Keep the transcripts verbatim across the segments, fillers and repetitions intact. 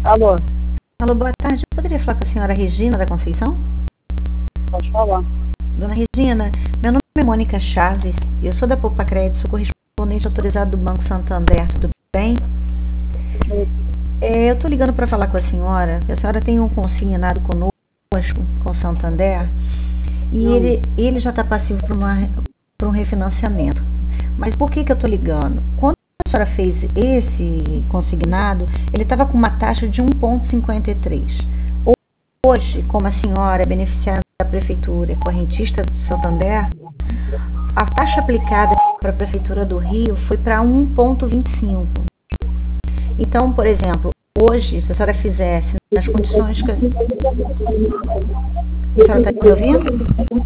Alô? Alô, boa tarde. Eu poderia falar com a senhora Regina da Conceição? Pode falar. Dona Regina, meu nome é Mônica Chaves, eu sou da Poupa Crédito, sou correspondente autorizado do Banco Santander, tudo bem? É, eu estou ligando para falar com a senhora, a senhora tem um consignado conosco, com o Santander, e ele, ele já está passivo para um refinanciamento. Mas por que que eu estou ligando? Quando a senhora fez esse consignado, ele estava com uma taxa de um vírgula cinquenta e três. Hoje, como a senhora é beneficiária da Prefeitura, correntista do Santander, a taxa aplicada para a Prefeitura do Rio foi para um vírgula vinte e cinco. Então, por exemplo, hoje, se a senhora fizesse nas condições que... A senhora está me ouvindo?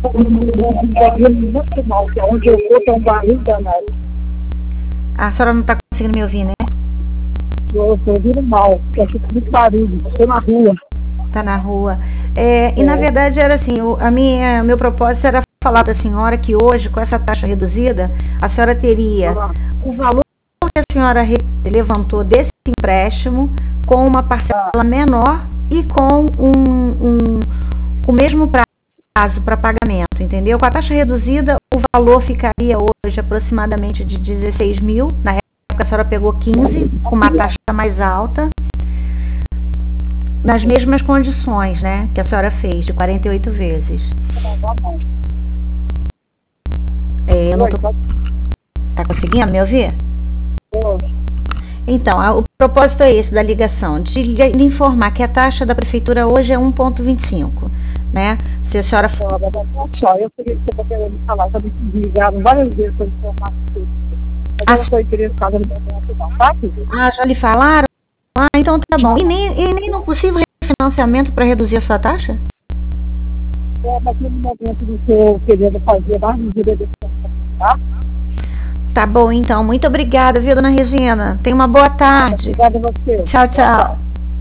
Muito mal, que onde eu vou tem um barulho danado. Ah, a senhora não está conseguindo me ouvir, né? Eu estou ouvindo mal, porque aqui tem muito barulho, estou na rua. Está na rua. É, e, é. na verdade, era assim, o a minha, meu propósito era falar para a senhora que hoje, com essa taxa reduzida, a senhora teria o valor que a senhora re, levantou desse empréstimo com uma parcela menor e com um, um, o mesmo prazo para pagamento, entendeu? Com a taxa reduzida, o valor ficaria hoje aproximadamente de dezesseis mil, na época a senhora pegou quinze, com uma taxa mais alta, nas mesmas condições, né, que a senhora fez, de quarenta e oito vezes. É, eu não tô... Tá conseguindo me ouvir? Então, a, o propósito é esse da ligação, de lhe informar que a taxa da prefeitura hoje é um vírgula vinte e cinco, né? Se a senhora... Só, eu queria que você querendo falar, já me ligaram várias vezes para informar isso. Eu não estou interessada no momento, não, tá? Ah, já lhe falaram? Ah, então tá bom. E nem, e nem no possível refinanciamento para reduzir a sua taxa? É, mas no momento do que eu querendo fazer mais no direito, tá? Tá bom, então. Muito obrigada, viu, dona Regina? Tenha uma boa tarde. Obrigada a você. Tchau, tchau.